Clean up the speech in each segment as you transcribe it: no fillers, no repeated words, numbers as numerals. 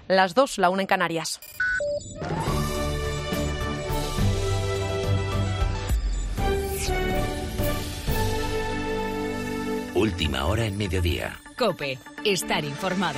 Las 2, la 1 en Canarias. Última hora en mediodía. COPE. Estar informado.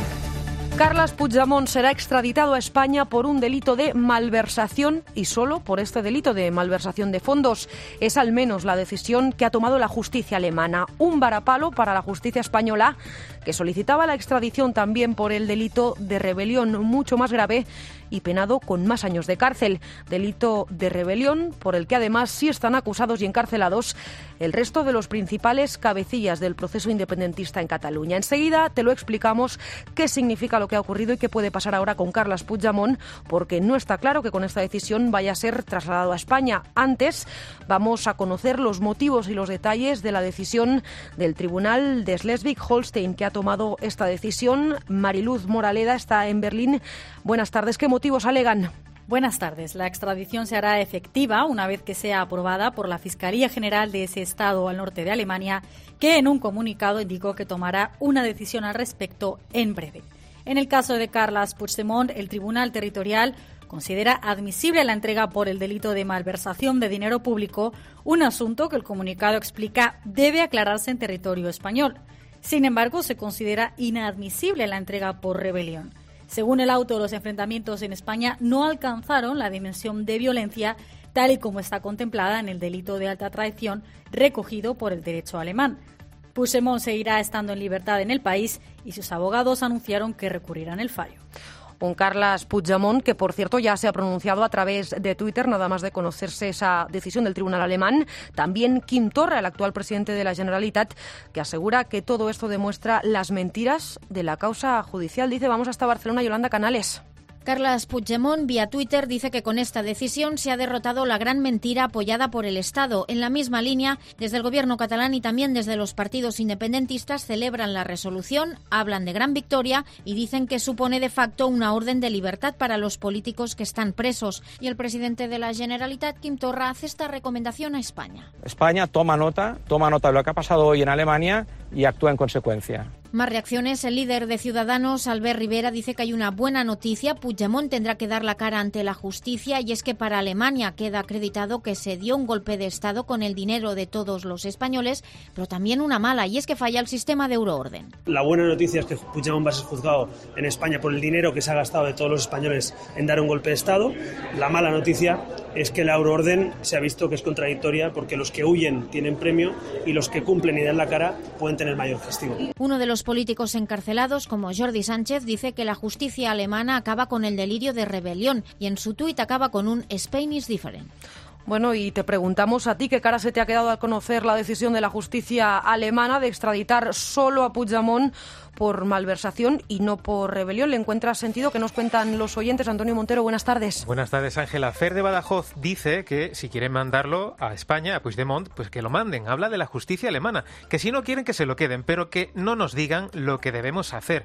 Carles Puigdemont será extraditado a España por un delito de malversación y solo por este delito de malversación de fondos. Es al menos la decisión que ha tomado la justicia alemana. Un varapalo para la justicia española, que solicitaba la extradición también por el delito de rebelión, mucho más grave y penado con más años de cárcel. Delito de rebelión por el que además sí están acusados y encarcelados el resto de los principales cabecillas del proceso independentista en Cataluña. Enseguida te lo explicamos qué significa lo que ha ocurrido y qué puede pasar ahora con Carles Puigdemont, porque no está claro que con esta decisión vaya a ser trasladado a España. Antes vamos a conocer los motivos y los detalles de la decisión del Tribunal de Schleswig-Holstein que ha tomado esta decisión. Mariluz Moraleda está en Berlín. Buenas tardes. ¿Qué motivos alegan? Buenas tardes. La extradición se hará efectiva una vez que sea aprobada por la Fiscalía General de ese estado al norte de Alemania, que en un comunicado indicó que tomará una decisión al respecto en breve. En el caso de Carles Puigdemont, el Tribunal Territorial considera admisible la entrega por el delito de malversación de dinero público, un asunto que el comunicado explica debe aclararse en territorio español. Sin embargo, se considera inadmisible la entrega por rebelión. Según el auto, los enfrentamientos en España no alcanzaron la dimensión de violencia tal y como está contemplada en el delito de alta traición recogido por el derecho alemán. Puigdemont seguirá estando en libertad en el país y sus abogados anunciaron que recurrirán el fallo. Un Carles Puigdemont que, por cierto, ya se ha pronunciado a través de Twitter, nada más de conocerse esa decisión del tribunal alemán. También Quim Torra, el actual presidente de la Generalitat, que asegura que todo esto demuestra las mentiras de la causa judicial. Dice, vamos hasta Barcelona, Yolanda Canales. Carles Puigdemont, vía Twitter, dice que con esta decisión se ha derrotado la gran mentira apoyada por el Estado. En la misma línea, desde el gobierno catalán y también desde los partidos independentistas celebran la resolución, hablan de gran victoria y dicen que supone de facto una orden de libertad para los políticos que están presos. Y el presidente de la Generalitat, Quim Torra, hace esta recomendación a España. España toma nota de lo que ha pasado hoy en Alemania y actúa en consecuencia. Más reacciones. El líder de Ciudadanos, Albert Rivera, dice que hay una buena noticia. Puigdemont tendrá que dar la cara ante la justicia y es que para Alemania queda acreditado que se dio un golpe de Estado con el dinero de todos los españoles, pero también una mala, y es que falla el sistema de euroorden. La buena noticia es que Puigdemont va a ser juzgado en España por el dinero que se ha gastado de todos los españoles en dar un golpe de Estado. La mala noticia es que la euroorden se ha visto que es contradictoria porque los que huyen tienen premio y los que cumplen y dan la cara pueden tener mayor castigo. Uno de los políticos encarcelados, como Jordi Sánchez, dice que la justicia alemana acaba con el delirio de rebelión y en su tuit acaba con un Spain is different. Bueno, y te preguntamos a ti qué cara se te ha quedado al conocer la decisión de la justicia alemana de extraditar solo a Puigdemont por malversación y no por rebelión. ¿Le encuentras sentido? ¿Qué nos cuentan los oyentes? Antonio Montero, buenas tardes. Buenas tardes, Ángela. Fer de Badajoz dice que si quieren mandarlo a España, a Puigdemont, pues que lo manden. Habla de la justicia alemana, que si no quieren que se lo queden, pero que no nos digan lo que debemos hacer.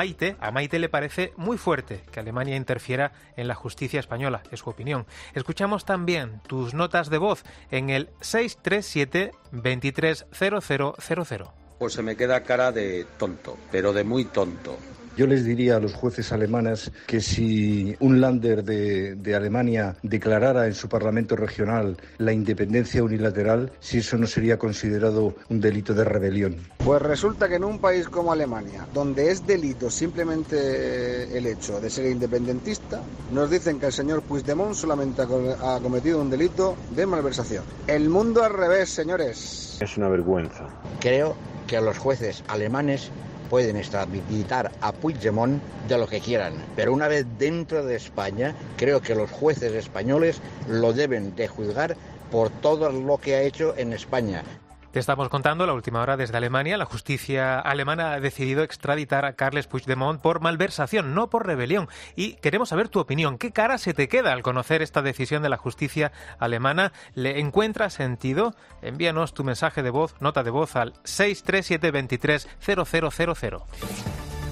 A Maite le parece muy fuerte que Alemania interfiera en la justicia española, es su opinión. Escuchamos también tus notas de voz en el 637 230000. Pues se me queda cara de tonto, pero de muy tonto. Yo les diría a los jueces alemanes que si un Länder de Alemania declarara en su parlamento regional la independencia unilateral, si eso no sería considerado un delito de rebelión. Pues resulta que en un país como Alemania, donde es delito simplemente el hecho de ser independentista, nos dicen que el señor Puigdemont solamente ha cometido un delito de malversación. El mundo al revés, señores. Es una vergüenza. Creo que los jueces alemanes pueden extraditar a Puigdemont de lo que quieran, pero una vez dentro de España, creo que los jueces españoles lo deben de juzgar por todo lo que ha hecho en España. Te estamos contando la última hora desde Alemania. La justicia alemana ha decidido extraditar a Carles Puigdemont por malversación, no por rebelión. Y queremos saber tu opinión. ¿Qué cara se te queda al conocer esta decisión de la justicia alemana? ¿Le encuentras sentido? Envíanos tu mensaje de voz, nota de voz al 637 230000.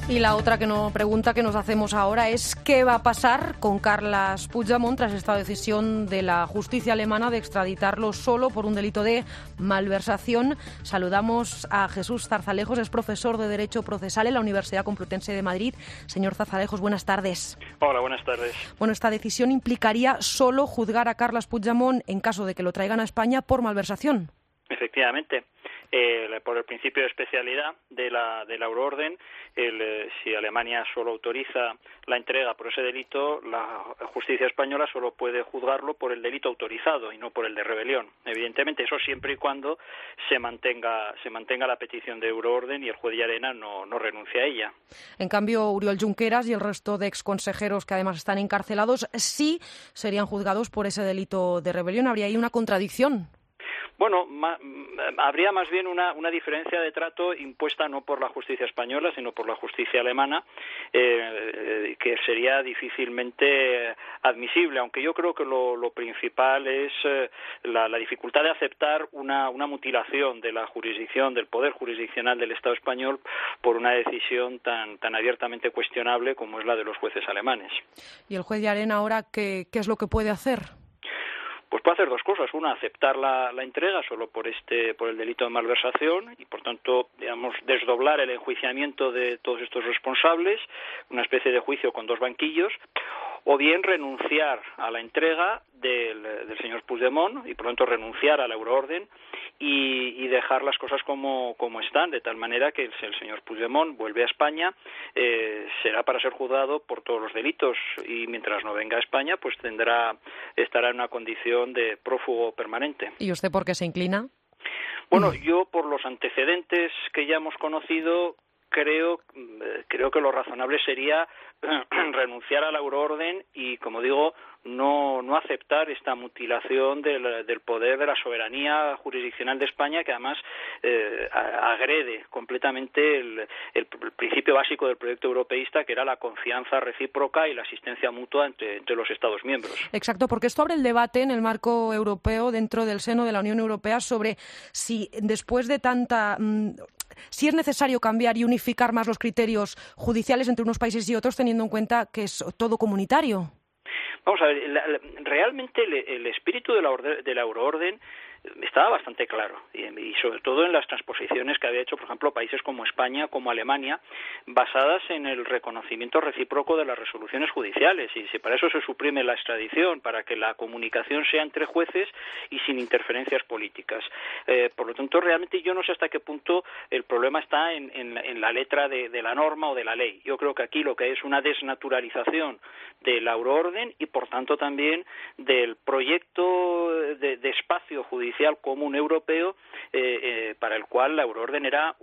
Y la otra pregunta que nos hacemos ahora es ¿qué va a pasar con Carles Puigdemont tras esta decisión de la justicia alemana de extraditarlo solo por un delito de malversación? Saludamos a Jesús Zarzalejos, es profesor de Derecho Procesal en la Universidad Complutense de Madrid. Señor Zarzalejos, buenas tardes. Hola, buenas tardes. Bueno, esta decisión implicaría solo juzgar a Carles Puigdemont en caso de que lo traigan a España por malversación. Efectivamente. Por el principio de especialidad de la euroorden, si Alemania solo autoriza la entrega por ese delito, la justicia española solo puede juzgarlo por el delito autorizado y no por el de rebelión. Evidentemente, eso siempre y cuando se mantenga la petición de euroorden y el juez Llarena no renuncie a ella. En cambio, Oriol Junqueras y el resto de exconsejeros que además están encarcelados sí serían juzgados por ese delito de rebelión. ¿Habría ahí una contradicción? Bueno, habría más bien una diferencia de trato impuesta no por la justicia española, sino por la justicia alemana, que sería difícilmente admisible, aunque yo creo que lo principal es la dificultad de aceptar una mutilación de la jurisdicción, del poder jurisdiccional del Estado español por una decisión tan abiertamente cuestionable como es la de los jueces alemanes. ¿Y el juez Llarena ahora qué es lo que puede hacer? Pues puede hacer dos cosas. Una, aceptar la entrega solo por el delito de malversación y, por tanto, digamos, desdoblar el enjuiciamiento de todos estos responsables, una especie de juicio con dos banquillos, o bien renunciar a la entrega del señor Puigdemont y, por tanto, renunciar a la euroorden y dejar las cosas como están, de tal manera que el señor Puigdemont vuelve a España, será para ser juzgado por todos los delitos y mientras no venga a España pues estará en una condición de prófugo permanente. ¿Y usted por qué se inclina? Bueno, yo por los antecedentes que ya hemos conocido creo que lo razonable sería renunciar a la euroorden y, como digo, no aceptar esta mutilación del poder de la soberanía jurisdiccional de España, que además agrede completamente el principio básico del proyecto europeísta, que era la confianza recíproca y la asistencia mutua entre los Estados miembros. Exacto, porque esto abre el debate en el marco europeo, dentro del seno de la Unión Europea, sobre si después de si es necesario cambiar y unificar más los criterios judiciales entre unos países y otros, teniendo en cuenta que es todo comunitario. Vamos a ver, realmente el espíritu de la euroorden estaba bastante claro y sobre todo en las transposiciones que había hecho, por ejemplo, países como España, como Alemania, basadas en el reconocimiento recíproco de las resoluciones judiciales, y si para eso se suprime la extradición, para que la comunicación sea entre jueces y sin interferencias políticas. Por lo tanto, realmente yo no sé hasta qué punto el problema está en la letra de la norma o de la ley. Yo creo que aquí lo que es una desnaturalización de la euroorden y, por tanto, también del proyecto de espacio judicial común europeo, para el cual la euroorden era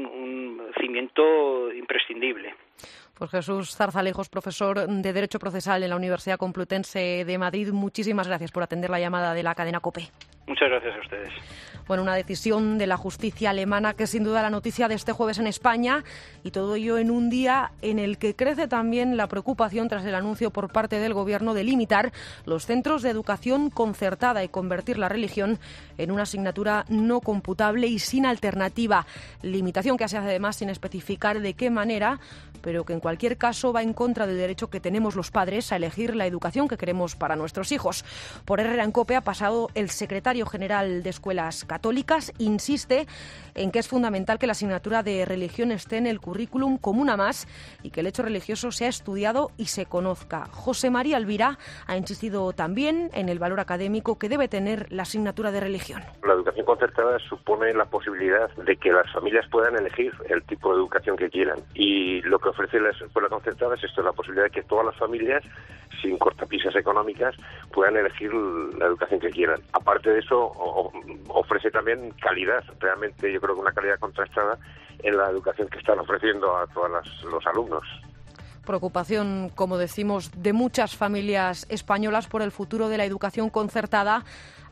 un cimiento imprescindible. Pues Jesús Zarzalejos, profesor de Derecho Procesal en la Universidad Complutense de Madrid, muchísimas gracias por atender la llamada de la cadena COPE. Muchas gracias a ustedes. Bueno, una decisión de la justicia alemana que es sin duda la noticia de este jueves en España, y todo ello en un día en el que crece también la preocupación tras el anuncio por parte del Gobierno de limitar los centros de educación concertada y convertir la religión en una asignatura no computable y sin alternativa. Limitación que se hace además sin especificar de qué manera, pero que en cualquier caso va en contra del derecho que tenemos los padres a elegir la educación que queremos para nuestros hijos. Por Herrera en COPE ha pasado el secretario general de Escuelas Católicas, insiste en que es fundamental que la asignatura de religión esté en el currículum como una más y que el hecho religioso sea estudiado y se conozca. José María Alvira ha insistido también en el valor académico que debe tener la asignatura de religión. La educación concertada supone la posibilidad de que las familias puedan elegir el tipo de educación que quieran, y lo que ofrece la escuela concertada es esto, la posibilidad de que todas las familias, sin cortapisas económicas, puedan elegir la educación que quieran. Aparte de eso, ofrece también calidad, realmente yo creo que una calidad contrastada en la educación que están ofreciendo a todos los alumnos. Preocupación, como decimos, de muchas familias españolas por el futuro de la educación concertada,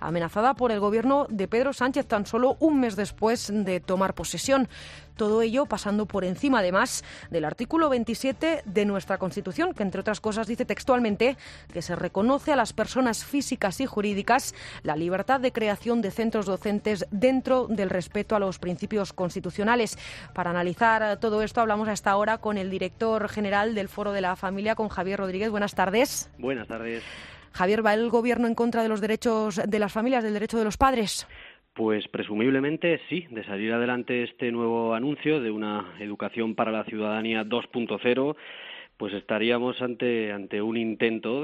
amenazada por el gobierno de Pedro Sánchez tan solo un mes después de tomar posesión. Todo ello pasando por encima, además, del artículo 27 de nuestra Constitución, que, entre otras cosas, dice textualmente que se reconoce a las personas físicas y jurídicas la libertad de creación de centros docentes dentro del respeto a los principios constitucionales. Para analizar todo esto, hablamos hasta ahora con el director general del Foro de la Familia, con Javier Rodríguez. Buenas tardes. Buenas tardes. Javier, ¿va el Gobierno en contra de los derechos de las familias, del derecho de los padres? Pues presumiblemente sí, de salir adelante este nuevo anuncio de una educación para la ciudadanía 2.0, pues estaríamos ante un intento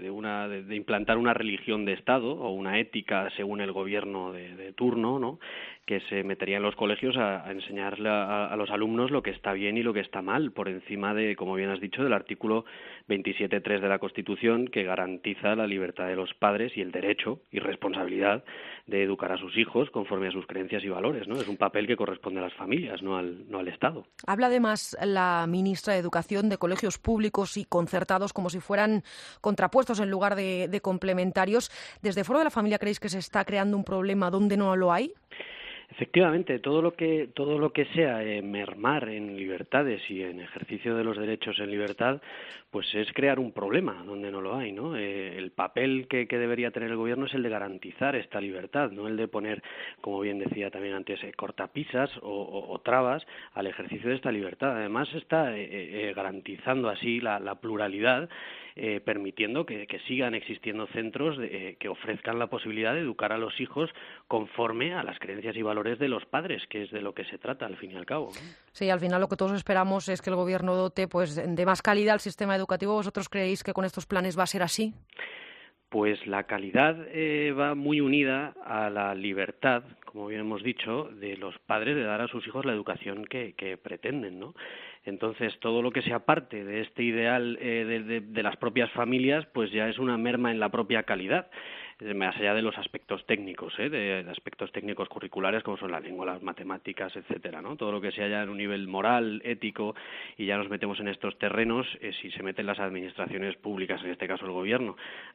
de implantar una religión de Estado o una ética según el gobierno de turno, ¿no?, que se metería en los colegios a enseñarle a los alumnos lo que está bien y lo que está mal, por encima de, como bien has dicho, del artículo 27.3 de la Constitución, que garantiza la libertad de los padres y el derecho y responsabilidad de educar a sus hijos conforme a sus creencias y valores, ¿no? Es un papel que corresponde a las familias, no al Estado. Habla además la ministra de Educación de colegios públicos y concertados como si fueran contrapuestos en lugar de complementarios. ¿Desde Foro de la Familia creéis que se está creando un problema donde no lo hay? Efectivamente, todo lo que sea mermar en libertades y en ejercicio de los derechos en libertad, pues es crear un problema donde no lo hay, ¿no? El papel que debería tener el gobierno es el de garantizar esta libertad, no el de poner, como bien decía también antes, cortapisas o trabas al ejercicio de esta libertad. Además está garantizando así la pluralidad, permitiendo que sigan existiendo centros que ofrezcan la posibilidad de educar a los hijos conforme a las creencias y valores de los padres, que es de lo que se trata al fin y al cabo, ¿no? Sí, al final lo que todos esperamos es que el gobierno dote pues de más calidad al sistema educativo. ¿Vosotros creéis que con estos planes va a ser así? Pues la calidad va muy unida a la libertad, como bien hemos dicho, de los padres de dar a sus hijos la educación que pretenden, ¿no? Entonces, todo lo que sea parte de este ideal de las propias familias, pues ya es una merma en la propia calidad, más allá de los aspectos técnicos, de aspectos técnicos curriculares como son la lengua, las matemáticas, etcétera, ¿no? Todo lo que sea ya en un nivel moral, ético, y ya nos metemos en estos terrenos, si se meten las administraciones públicas, en este caso el gobierno,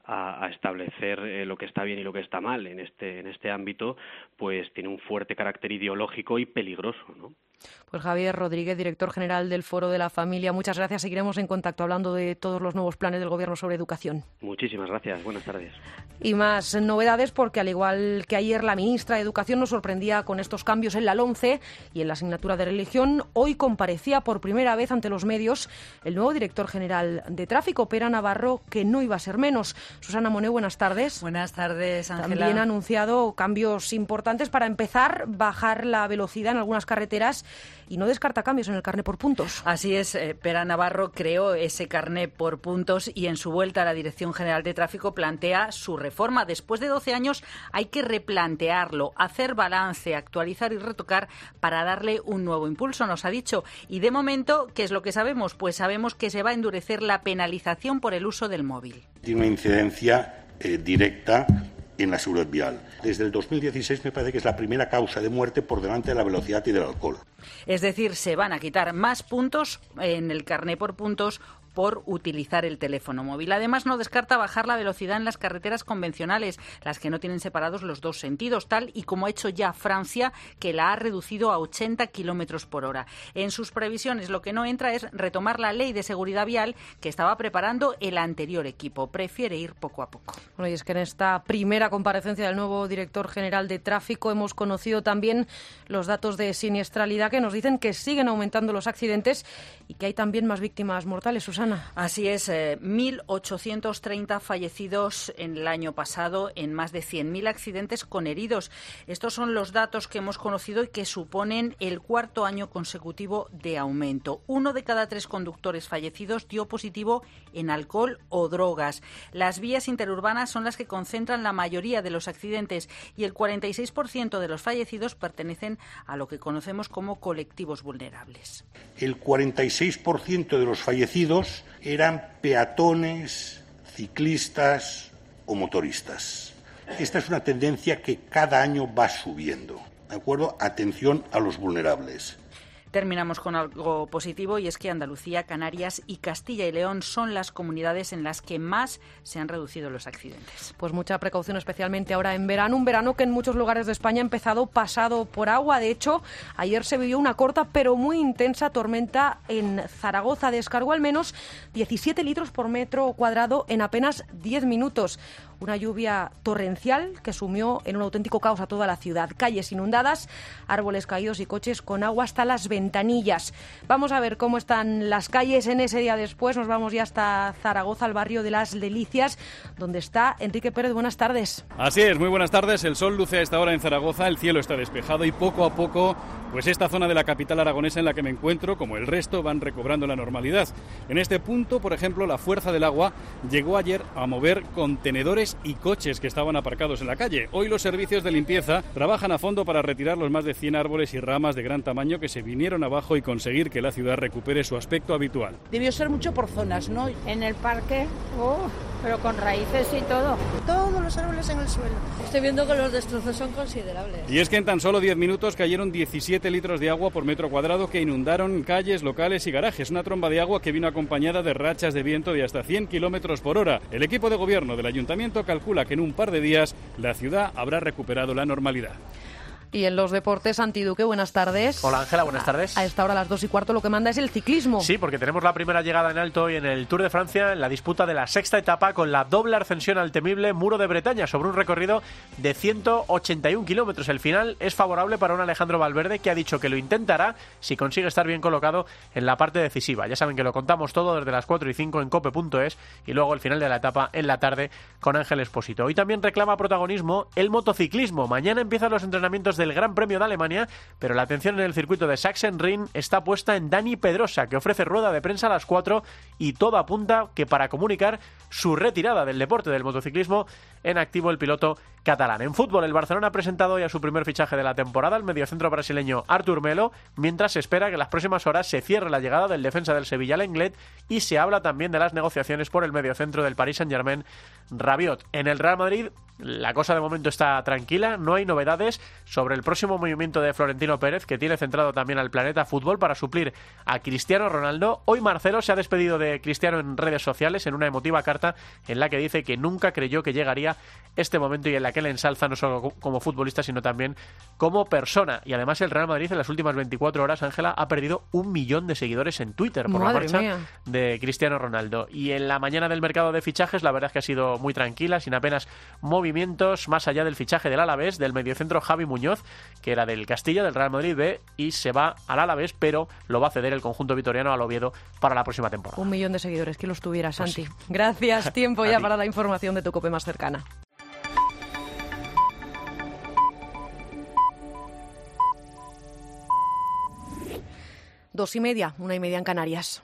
a establecer lo que está bien y lo que está mal en este ámbito, pues tiene un fuerte carácter ideológico y peligroso, ¿no? Pues Javier Rodríguez, director general del Foro de la Familia, muchas gracias. Seguiremos en contacto hablando de todos los nuevos planes del Gobierno sobre educación. Muchísimas gracias. Buenas tardes. Y más novedades, porque al igual que ayer la ministra de Educación nos sorprendía con estos cambios en la LOMCE y en la asignatura de religión, hoy comparecía por primera vez ante los medios el nuevo director general de Tráfico, Pera Navarro, que no iba a ser menos. Susana Moné, buenas tardes. Buenas tardes, Ángela. También ha anunciado cambios importantes para empezar, bajar la velocidad en algunas carreteras y no descarta cambios en el carné por puntos. Así es, Pera Navarro creó ese carné por puntos y en su vuelta a la Dirección General de Tráfico plantea su reforma. Después de 12 años hay que replantearlo, hacer balance, actualizar y retocar para darle un nuevo impulso, nos ha dicho. Y de momento, ¿qué es lo que sabemos? Pues sabemos que se va a endurecer la penalización por el uso del móvil. Tiene una incidencia directa en la seguridad vial. Desde el 2016 me parece que es la primera causa de muerte por delante de la velocidad y del alcohol. Es decir, se van a quitar más puntos en el carné por puntos por utilizar el teléfono móvil. Además, no descarta bajar la velocidad en las carreteras convencionales, las que no tienen separados los dos sentidos, tal y como ha hecho ya Francia, que la ha reducido a 80 kilómetros por hora. En sus previsiones, lo que no entra es retomar la ley de seguridad vial que estaba preparando el anterior equipo. Prefiere ir poco a poco. Bueno, y es que en esta primera comparecencia del nuevo director general de Tráfico hemos conocido también los datos de siniestralidad que nos dicen que siguen aumentando los accidentes y que hay también más víctimas mortales. Susana. Así es, 1.830 fallecidos en el año pasado en más de 100.000 accidentes con heridos. Estos son los datos que hemos conocido y que suponen el cuarto año consecutivo de aumento. 1 de cada 3 conductores fallecidos dio positivo en alcohol o drogas. Las vías interurbanas son las que concentran la mayoría de los accidentes y el 46% de los fallecidos pertenecen a lo que conocemos como colectivos vulnerables. El 46% de los fallecidos eran peatones, ciclistas o motoristas. Esta es una tendencia que cada año va subiendo. ¿De acuerdo? Atención a los vulnerables. Terminamos con algo positivo y es que Andalucía, Canarias y Castilla y León son las comunidades en las que más se han reducido los accidentes. Pues mucha precaución, especialmente ahora en verano. Un verano que en muchos lugares de España ha empezado pasado por agua. De hecho, ayer se vivió una corta pero muy intensa tormenta en Zaragoza. Descargó al menos 17 litros por metro cuadrado en apenas 10 minutos. Una lluvia torrencial que sumió en un auténtico caos a toda la ciudad. Calles inundadas, árboles caídos y coches con agua hasta las ventanillas. Vamos a ver cómo están las calles en ese día después. Nos vamos ya hasta Zaragoza, al barrio de Las Delicias, donde está Enrique Pérez. Buenas tardes. Así es, muy buenas tardes. El sol luce a esta hora en Zaragoza, el cielo está despejado y poco a poco, pues esta zona de la capital aragonesa en la que me encuentro, como el resto, van recobrando la normalidad. En este punto, por ejemplo, la fuerza del agua llegó ayer a mover contenedores y coches que estaban aparcados en la calle. Hoy los servicios de limpieza trabajan a fondo para retirar los más de 100 árboles y ramas de gran tamaño que se vinieron abajo y conseguir que la ciudad recupere su aspecto habitual. Debió ser mucho por zonas, ¿no? En el parque, pero con raíces y todo. Todos los árboles en el suelo. Estoy viendo que los destrozos son considerables. Y es que en tan solo 10 minutos cayeron 17 litros de agua por metro cuadrado que inundaron calles, locales y garajes. Una tromba de agua que vino acompañada de rachas de viento de hasta 100 kilómetros por hora. El equipo de gobierno del ayuntamiento calcula que en un par de días la ciudad habrá recuperado la normalidad. Y en los deportes, Santi Duque, buenas tardes. Hola Ángela, buenas tardes. A esta hora, a las 2:15, lo que manda es el ciclismo. Sí, porque tenemos la primera llegada en alto hoy en el Tour de Francia, en la disputa de la sexta etapa con la doble ascensión al temible Muro de Bretaña, sobre un recorrido de 181 kilómetros. El final es favorable para un Alejandro Valverde, que ha dicho que lo intentará si consigue estar bien colocado en la parte decisiva. Ya saben que lo contamos todo desde las 4:05 en cope.es y luego el final de la etapa en la tarde con Ángel Expósito. Hoy también reclama protagonismo el motociclismo. Mañana empiezan los entrenamientos del Gran Premio de Alemania, pero la atención en el circuito de Sachsenring está puesta en Dani Pedrosa, que ofrece rueda de prensa a las 4 y todo apunta que para comunicar su retirada del deporte del motociclismo en activo el piloto catalán. En fútbol, el Barcelona ha presentado ya su primer fichaje de la temporada, el mediocentro brasileño Artur Melo, mientras se espera que en las próximas horas se cierre la llegada del defensa del Sevilla Lenglet y se habla también de las negociaciones por el mediocentro del Paris Saint-Germain, Rabiot. En el Real Madrid, la cosa de momento está tranquila, no hay novedades sobre el próximo movimiento de Florentino Pérez, que tiene centrado también al Planeta Fútbol para suplir a Cristiano Ronaldo. Hoy Marcelo se ha despedido de Cristiano en redes sociales en una emotiva carta en la que dice que nunca creyó que llegaría este momento y en la que le ensalza no solo como futbolista sino también como persona. Y además el Real Madrid en las últimas 24 horas, Ángela, ha perdido 1 millón de seguidores en Twitter por la marcha de Cristiano Ronaldo. Y en la mañana del mercado de fichajes la verdad es que ha sido muy tranquila, sin apenas movimientos más allá del fichaje del Alavés, del mediocentro Javi Muñoz, que era del Castilla, del Real Madrid B, y se va al Alavés, pero lo va a ceder el conjunto vitoriano al Oviedo para la próxima temporada. 1 millón de seguidores, que los tuviera, Santi. Pues sí. Gracias, tiempo ya para la información de tu COPE más cercana. Dos y media, 1:30 en Canarias.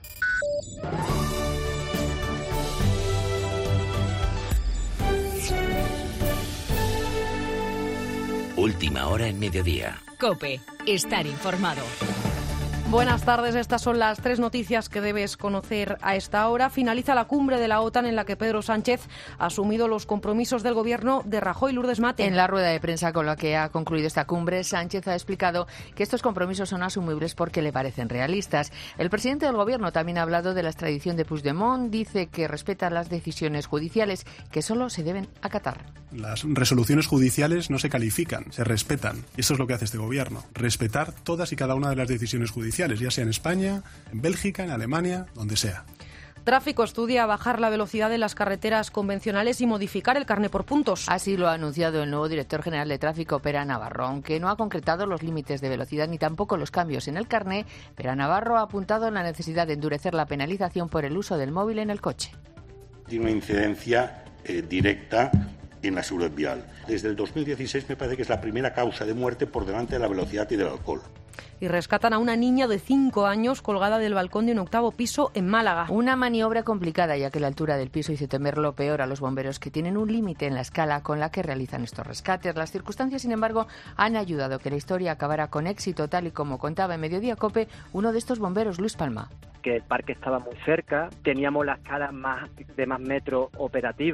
Última hora en mediodía. COPE, estar informado. Buenas tardes, estas son las 3 noticias que debes conocer a esta hora. Finaliza la cumbre de la OTAN en la que Pedro Sánchez ha asumido los compromisos del gobierno de Rajoy. Lourdes Mate. En la rueda de prensa con la que ha concluido esta cumbre, Sánchez ha explicado que estos compromisos son asumibles porque le parecen realistas. El presidente del gobierno también ha hablado de la extradición de Puigdemont, dice que respeta las decisiones judiciales que solo se deben acatar. Las resoluciones judiciales no se califican, se respetan. Y eso es lo que hace este gobierno, respetar todas y cada una de las decisiones judiciales, ya sea en España, en Bélgica, en Alemania, donde sea. Tráfico estudia bajar la velocidad de las carreteras convencionales y modificar el carné por puntos. Así lo ha anunciado el nuevo director general de Tráfico, Pere Navarro, aunque no ha concretado los límites de velocidad ni tampoco los cambios en el carné. Pere Navarro ha apuntado en la necesidad de endurecer la penalización por el uso del móvil en el coche. Tiene una incidencia directa en la seguridad vial. Desde el 2016 me parece que es la primera causa de muerte por delante de la velocidad y del alcohol. Y rescatan a una niña de 5 años colgada del balcón de un 8º piso en Málaga. Una maniobra complicada, ya que la altura del piso hizo temer lo peor a los bomberos, que tienen un límite en la escala con la que realizan estos rescates. Las circunstancias, sin embargo, han ayudado a que la historia acabara con éxito, tal y como contaba en Mediodía COPE uno de estos bomberos, Luis Palma. Que el parque estaba muy cerca, teníamos las escalas de más metros operativas,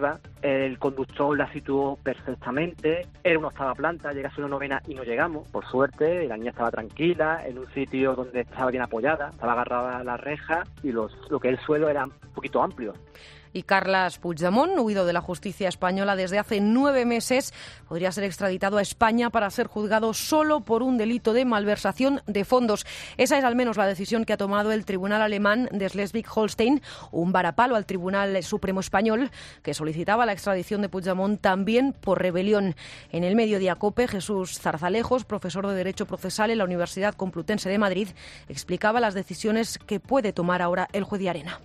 el conductor la situó perfectamente, era una 8ª planta, llegase una 9ª y no llegamos. Por suerte, la niña estaba tranquila, en un sitio donde estaba bien apoyada, estaba agarrada a la reja y lo que es el suelo era un poquito amplio. Y Carles Puigdemont, huido de la justicia española desde hace 9 meses, podría ser extraditado a España para ser juzgado solo por un delito de malversación de fondos. Esa es al menos la decisión que ha tomado el tribunal alemán de Schleswig-Holstein, un varapalo al Tribunal Supremo español, que solicitaba la extradición de Puigdemont también por rebelión. En el Mediodía COPE, Jesús Zarzalejos, profesor de Derecho Procesal en la Universidad Complutense de Madrid, explicaba las decisiones que puede tomar ahora el juez de Arena.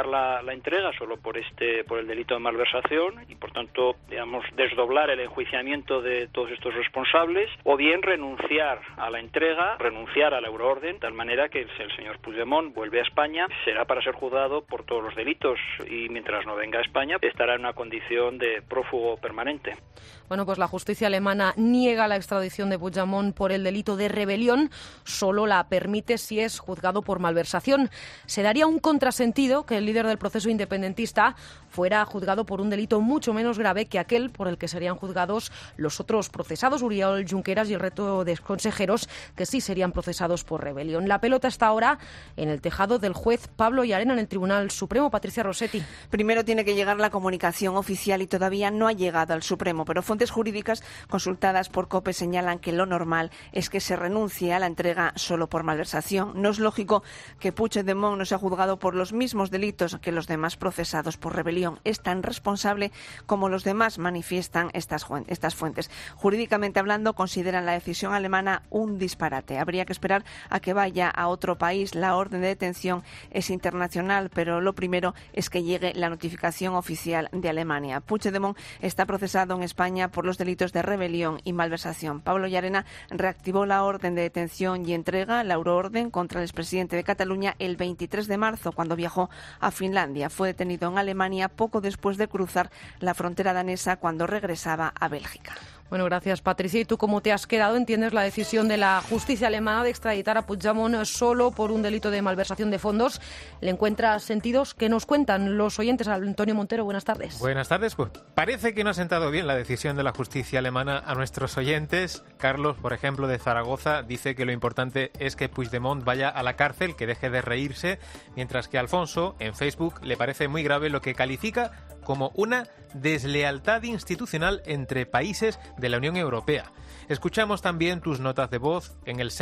La entrega solo por el delito de malversación y por tanto, digamos, desdoblar el enjuiciamiento de todos estos responsables, o bien renunciar a la entrega, renunciar a la euroorden, de tal manera que el señor Puigdemont vuelve a España, será para ser juzgado por todos los delitos y mientras no venga a España estará en una condición de prófugo permanente. Bueno, pues la justicia alemana niega la extradición de Puigdemont por el delito de rebelión, solo la permite si es juzgado por malversación. Se daría un contrasentido que el líder del proceso independentista fuera juzgado por un delito mucho menos grave que aquel por el que serían juzgados los otros procesados, Oriol Junqueras y el resto de consejeros, que sí serían procesados por rebelión. La pelota está ahora en el tejado del juez Pablo Llarena en el Tribunal Supremo. Patricia Rossetti. Primero tiene que llegar la comunicación oficial y todavía no ha llegado al Supremo, pero fuentes jurídicas consultadas por COPE señalan que lo normal es que se renuncie a la entrega solo por malversación. No es lógico que Puigdemont no sea juzgado por los mismos delitos que los demás procesados por rebelión. Es tan responsable como los demás, manifiestan estas fuentes. Jurídicamente hablando, consideran la decisión alemana un disparate. Habría que esperar a que vaya a otro país. La orden de detención es internacional, pero lo primero es que llegue la notificación oficial de Alemania. Puigdemont está procesado en España por los delitos de rebelión y malversación. Pablo Llarena reactivó la orden de detención y entrega, la euroorden, contra el expresidente de Cataluña el 23 de marzo, cuando viajó a Finlandia. Fue detenido en Alemania poco después de cruzar la frontera danesa cuando regresaba a Bélgica. Bueno, gracias, Patricia. ¿Y tú cómo te has quedado? ¿Entiendes la decisión de la justicia alemana de extraditar a Puigdemont solo por un delito de malversación de fondos? ¿Le encuentras sentidos? ¿Qué nos cuentan los oyentes? Antonio Montero, buenas tardes. Buenas tardes. Pues parece que no ha sentado bien la decisión de la justicia alemana a nuestros oyentes. Carlos, por ejemplo, de Zaragoza, dice que lo importante es que Puigdemont vaya a la cárcel, que deje de reírse, mientras que Alfonso, en Facebook, le parece muy grave lo que califica como una deslealtad institucional entre países de la Unión Europea. Escuchamos también tus notas de voz en el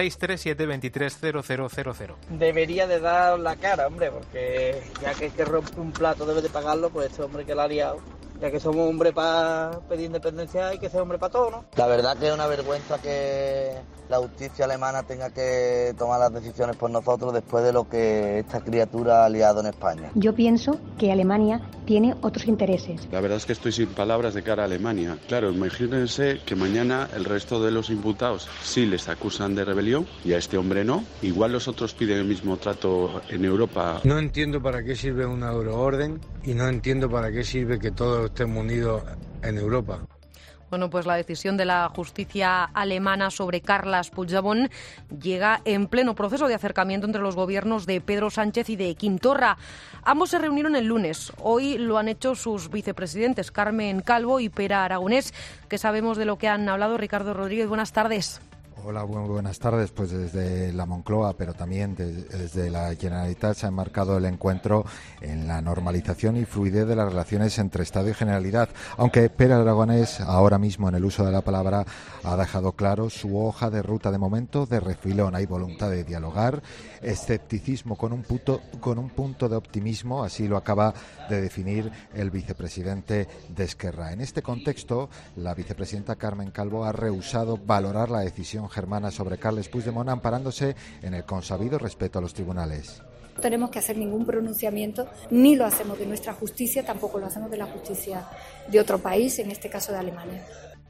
637230000. Debería de dar la cara, hombre, porque ya que rompe un plato debe de pagarlo, pues este hombre que la ha liado. Ya que somos hombres para pedir independencia, hay que ser hombre para todo, ¿no? La verdad que es una vergüenza que la justicia alemana tenga que tomar las decisiones por nosotros después de lo que esta criatura ha liado en España. Yo pienso que Alemania tiene otros intereses. La verdad es que estoy sin palabras de cara a Alemania. Claro, imagínense que mañana el resto de los imputados sí les acusan de rebelión y a este hombre no. Igual los otros piden el mismo trato en Europa. No entiendo para qué sirve una euroorden y no entiendo para qué sirve que todos estemos unidos en Europa. Bueno, pues la decisión de la justicia alemana sobre Carles Puigdemont llega en pleno proceso de acercamiento entre los gobiernos de Pedro Sánchez y de Quim Torra. Ambos se reunieron el lunes. Hoy lo han hecho sus vicepresidentes, Carmen Calvo y Pere Aragonés. ¿Qué sabemos de lo que han hablado? Ricardo Rodríguez, buenas tardes. Hola, buenas tardes. Pues desde la Moncloa, pero también desde la Generalitat se ha enmarcado el encuentro en la normalización y fluidez de las relaciones entre Estado y Generalidad, aunque Pere Aragonés, ahora mismo en el uso de la palabra, ha dejado claro su hoja de ruta de momento de refilón. Hay voluntad de dialogar, escepticismo con un punto de optimismo, así lo acaba de definir el vicepresidente de Esquerra. En este contexto, la vicepresidenta Carmen Calvo ha rehusado valorar la decisión germana sobre Carles Puigdemont, amparándose en el consabido respeto a los tribunales. No tenemos que hacer ningún pronunciamiento, ni lo hacemos de nuestra justicia, tampoco lo hacemos de la justicia de otro país, en este caso de Alemania.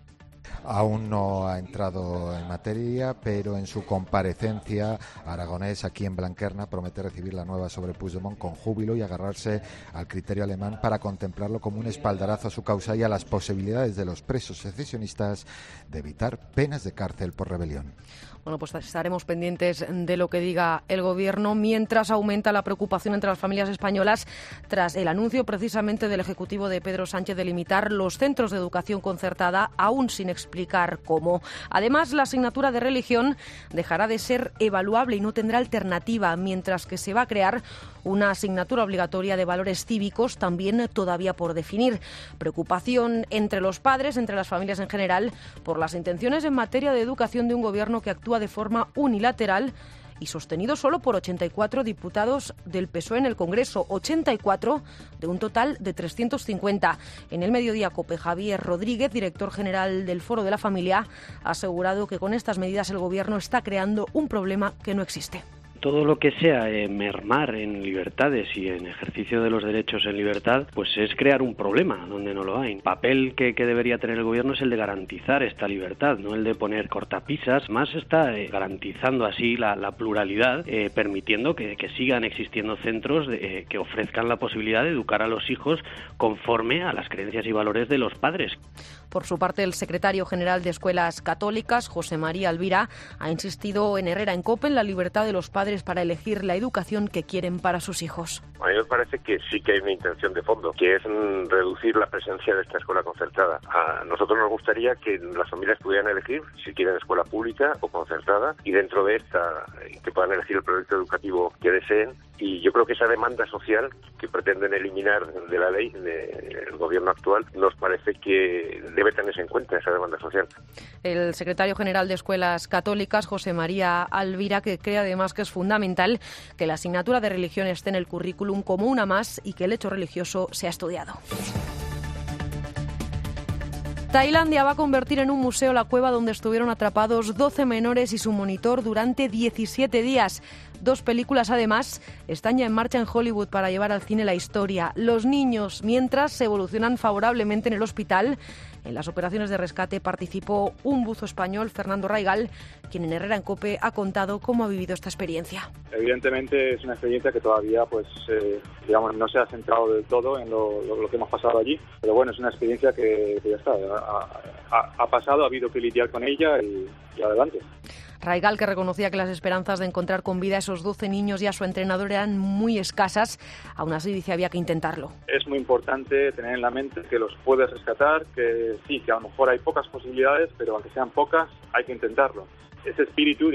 Aún no ha entrado en materia, pero en su comparecencia, Aragonés, aquí en Blanquerna, promete recibir la nueva sobre Puigdemont con júbilo y agarrarse al criterio alemán para contemplarlo como un espaldarazo a su causa y a las posibilidades de los presos secesionistas de evitar penas de cárcel por rebelión. Bueno, pues estaremos pendientes de lo que diga el Gobierno, mientras aumenta la preocupación entre las familias españolas tras el anuncio precisamente del Ejecutivo de Pedro Sánchez de limitar los centros de educación concertada, aún sin explicar cómo. Además, la asignatura de religión dejará de ser evaluable y no tendrá alternativa, mientras que se va a crear una asignatura obligatoria de valores cívicos, también todavía por definir. Preocupación entre los padres, entre las familias en general, por las intenciones en materia de educación de un Gobierno que actúa de forma unilateral y sostenido solo por 84 diputados del PSOE en el Congreso, 84 de un total de 350. En el Mediodía COPE, Javier Rodríguez, director general del Foro de la Familia, ha asegurado que con estas medidas el Gobierno está creando un problema que no existe. Todo lo que sea mermar en libertades y en ejercicio de los derechos en libertad, pues es crear un problema donde no lo hay. El papel que debería tener el Gobierno es el de garantizar esta libertad, no el de poner cortapisas. Más está garantizando así la pluralidad, permitiendo que sigan existiendo centros que ofrezcan la posibilidad de educar a los hijos conforme a las creencias y valores de los padres. Por su parte, el secretario general de Escuelas Católicas, José María Alvira, ha insistido en Herrera en COPE en la libertad de los padres para elegir la educación que quieren para sus hijos. A mí me parece que sí que hay una intención de fondo, que es reducir la presencia de esta escuela concertada. A nosotros nos gustaría que las familias pudieran elegir si quieren escuela pública o concertada, y dentro de esta que puedan elegir el proyecto educativo que deseen. Y yo creo que esa demanda social que pretenden eliminar de la ley del Gobierno actual, nos parece que debe tenerse en cuenta esa demanda social. El secretario general de Escuelas Católicas, José María Alvira, que cree además que es fundamental que la asignatura de religión esté en el currículum como una más y que el hecho religioso sea estudiado. Tailandia va a convertir en un museo la cueva donde estuvieron atrapados 12 menores y su monitor durante 17 días. 2 películas, además, están ya en marcha en Hollywood para llevar al cine la historia. Los niños, mientras, se evolucionan favorablemente en el hospital. En las operaciones de rescate participó un buzo español, Fernando Raigal, quien en Herrera en COPE ha contado cómo ha vivido esta experiencia. Evidentemente es una experiencia que todavía no se ha centrado del todo en lo que hemos pasado allí, pero bueno, es una experiencia que ya está, ha pasado, ha habido que lidiar con ella y adelante. Raigal, que reconocía que las esperanzas de encontrar con vida a esos 12 niños y a su entrenador eran muy escasas, aún así dice había que intentarlo. Es muy importante tener en la mente que los puedes rescatar, que sí, que a lo mejor hay pocas posibilidades, pero aunque sean pocas, hay que intentarlo. Ese espíritu,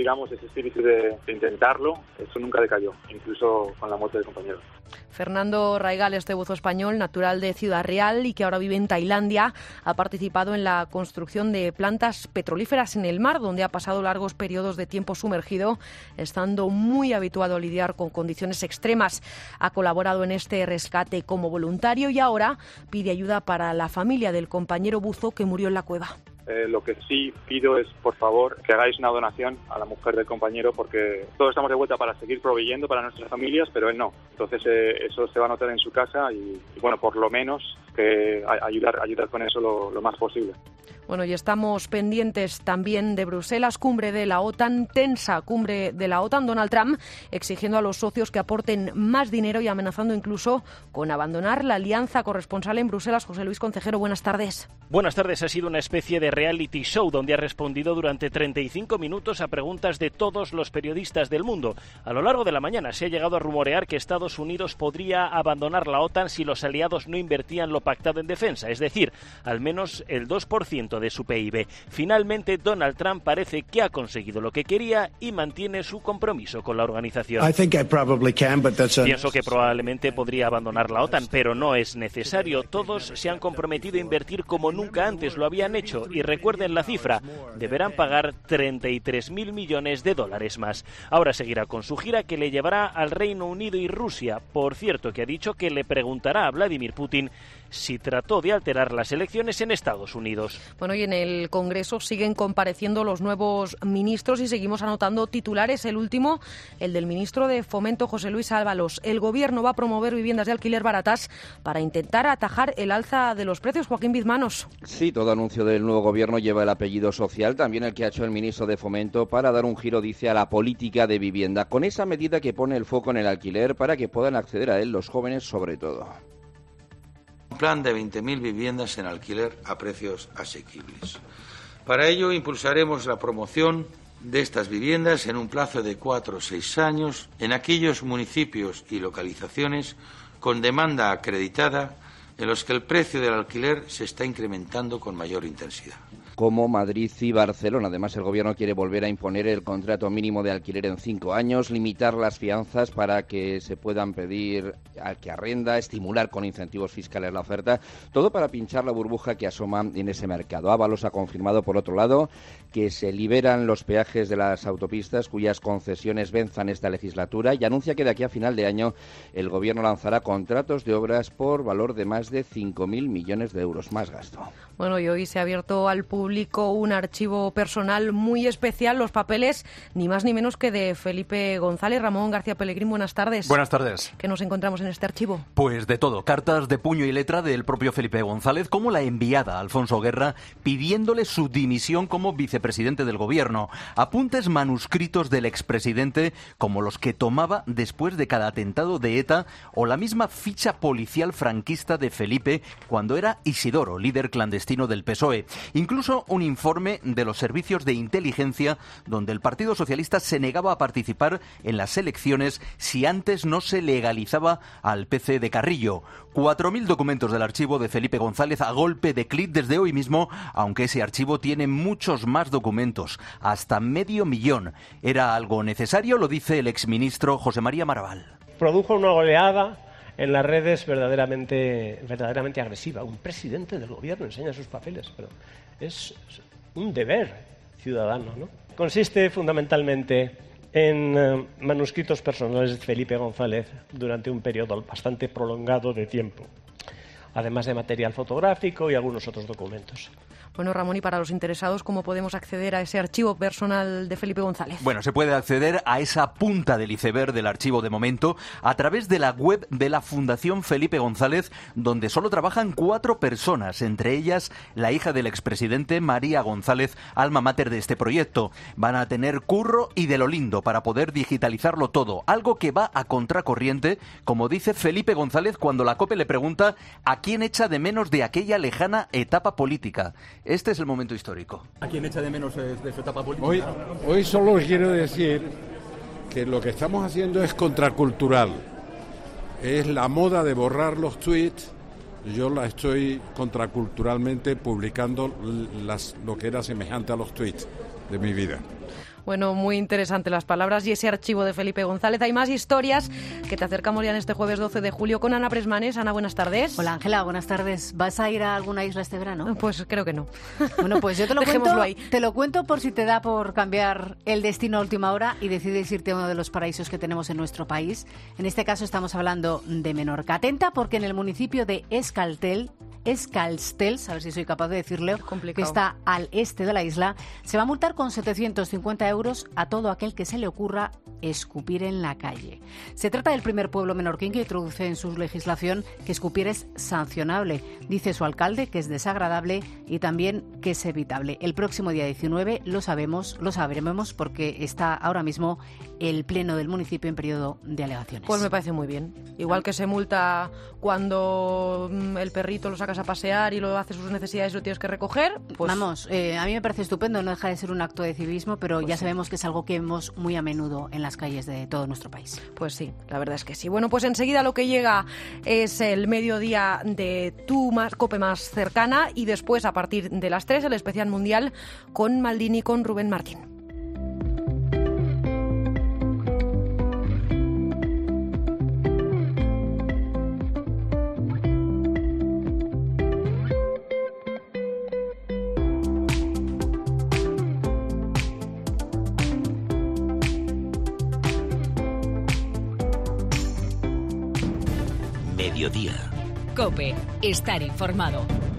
de intentarlo, eso nunca decayó, incluso con la muerte del compañero. Fernando Raigal, este buzo español, natural de Ciudad Real y que ahora vive en Tailandia, ha participado en la construcción de plantas petrolíferas en el mar, donde ha pasado largos periodos de tiempo sumergido, estando muy habituado a lidiar con condiciones extremas. Ha colaborado en este rescate como voluntario y ahora pide ayuda para la familia del compañero buzo que murió en la cueva. Lo que sí pido es, por favor, que hagáis una donación a la mujer del compañero, porque todos estamos de vuelta para seguir proveyendo para nuestras familias, pero él no. Entonces eso se va a notar en su casa y bueno, por lo menos que ayudar con eso lo más posible. Bueno, y estamos pendientes también de Bruselas, cumbre de la OTAN, tensa cumbre de la OTAN, Donald Trump exigiendo a los socios que aporten más dinero y amenazando incluso con abandonar la alianza. Corresponsal en Bruselas, José Luis Concejero, buenas tardes. Buenas tardes, ha sido una especie de reality show donde ha respondido durante 35 minutos a preguntas de todos los periodistas del mundo. A lo largo de la mañana se ha llegado a rumorear que Estados Unidos podría abandonar la OTAN si los aliados no invertían lo pactado en defensa, es decir, al menos el 2% de su PIB. Finalmente, Donald Trump parece que ha conseguido lo que quería y mantiene su compromiso con la organización. Pienso que probablemente podría abandonar la OTAN, pero no es necesario. Todos se han comprometido a invertir como nunca antes lo habían hecho y recuerden la cifra, deberán pagar 33.000 millones de dólares más. Ahora seguirá con su gira que le llevará al Reino Unido y Rusia. Por cierto, que ha dicho que le preguntará a Vladimir Putin si trató de alterar las elecciones en Estados Unidos. Bueno, y en el Congreso siguen compareciendo los nuevos ministros y seguimos anotando titulares. El último, el del ministro de Fomento, José Luis Ábalos. El Gobierno va a promover viviendas de alquiler baratas para intentar atajar el alza de los precios. Joaquín Bizmanos. Sí, todo anuncio del nuevo Gobierno lleva el apellido social, también el que ha hecho el ministro de Fomento, para dar un giro, dice, a la política de vivienda, con esa medida que pone el foco en el alquiler para que puedan acceder a él los jóvenes sobre todo. Un plan de 20.000 viviendas en alquiler a precios asequibles. Para ello impulsaremos la promoción de estas viviendas en un plazo de 4 o 6 años en aquellos municipios y localizaciones con demanda acreditada en los que el precio del alquiler se está incrementando con mayor intensidad. Como Madrid y Barcelona. Además, el Gobierno quiere volver a imponer el contrato mínimo de alquiler en 5 años, limitar las fianzas para que se puedan pedir al que arrenda, estimular con incentivos fiscales la oferta, todo para pinchar la burbuja que asoma en ese mercado. Ábalos ha confirmado, por otro lado, que se liberan los peajes de las autopistas cuyas concesiones venzan esta legislatura y anuncia que de aquí a final de año el Gobierno lanzará contratos de obras por valor de más de 5.000 millones de euros. Más gasto. Bueno, y hoy se ha abierto al público un archivo personal muy especial, los papeles ni más ni menos que de Felipe González. Ramón García Pellegrín, buenas tardes. Buenas tardes. ¿Qué nos encontramos en este archivo? Pues de todo, cartas de puño y letra del propio Felipe González, como la enviada a Alfonso Guerra pidiéndole su dimisión como vicepresidente del Gobierno, apuntes manuscritos del expresidente como los que tomaba después de cada atentado de ETA o la misma ficha policial franquista de Felipe cuando era Isidoro, líder clandestino del PSOE. Incluso un informe de los servicios de inteligencia donde el Partido Socialista se negaba a participar en las elecciones si antes no se legalizaba al PC de Carrillo. 4.000 documentos del archivo de Felipe González a golpe de clic desde hoy mismo, aunque ese archivo tiene muchos más documentos, hasta 500.000. ¿Era algo necesario? Lo dice el exministro José María Maraval. Produjo una oleada en las redes verdaderamente agresiva. Un presidente del Gobierno enseña sus papeles, pero es un deber ciudadano, ¿no? Consiste fundamentalmente en manuscritos personales de Felipe González durante un periodo bastante prolongado de tiempo, además de material fotográfico y algunos otros documentos. Bueno, Ramón, y para los interesados, ¿cómo podemos acceder a ese archivo personal de Felipe González? Bueno, se puede acceder a esa punta del iceberg del archivo de momento a través de la web de la Fundación Felipe González, donde solo trabajan 4 personas, entre ellas la hija del expresidente María González, alma mater de este proyecto. Van a tener curro y de lo lindo para poder digitalizarlo todo, algo que va a contracorriente, como dice Felipe González cuando la COPE le pregunta a quién echa de menos de aquella lejana etapa política. Este es el momento histórico. ¿A quién echa de menos de su etapa política? Hoy solo quiero decir que lo que estamos haciendo es contracultural. Es la moda de borrar los tweets. Yo la estoy contraculturalmente publicando lo que era semejante a los tweets de mi vida. Bueno, muy interesante las palabras y ese archivo de Felipe González. Hay más historias que te acercamos ya en este jueves 12 de julio con Ana Presmanes. Ana, buenas tardes. Hola, Ángela, buenas tardes. ¿Vas a ir a alguna isla este verano? Pues creo que no. Bueno, pues yo te lo cuento por si te da por cambiar el destino a última hora y decides irte a uno de los paraísos que tenemos en nuestro país. En este caso estamos hablando de Menorca. Atenta porque en el municipio de Escalstels, a ver si soy capaz de decirlo, que está al este de la isla, se va a multar con 750 euros a todo aquel que se le ocurra escupir en la calle. Se trata del primer pueblo menorquín que introduce en su legislación que escupir es sancionable. Dice su alcalde que es desagradable y también que es evitable. El próximo día 19 lo sabremos porque está ahora mismo el pleno del municipio en periodo de alegaciones. Pues me parece muy bien. Igual que se multa cuando el perrito lo sacas a pasear y lo hace sus necesidades y lo tienes que recoger, pues... Vamos, a mí me parece estupendo, no deja de ser un acto de civismo, pero pues ya sabemos que es algo que vemos muy a menudo en las calles de todo nuestro país. Pues sí, la verdad es que sí. Bueno, pues enseguida lo que llega es el mediodía de tu COPE más cercana y después a partir de las 3 el especial mundial con Maldini, con Rubén Martín. Mediodía. COPE. Estar informado.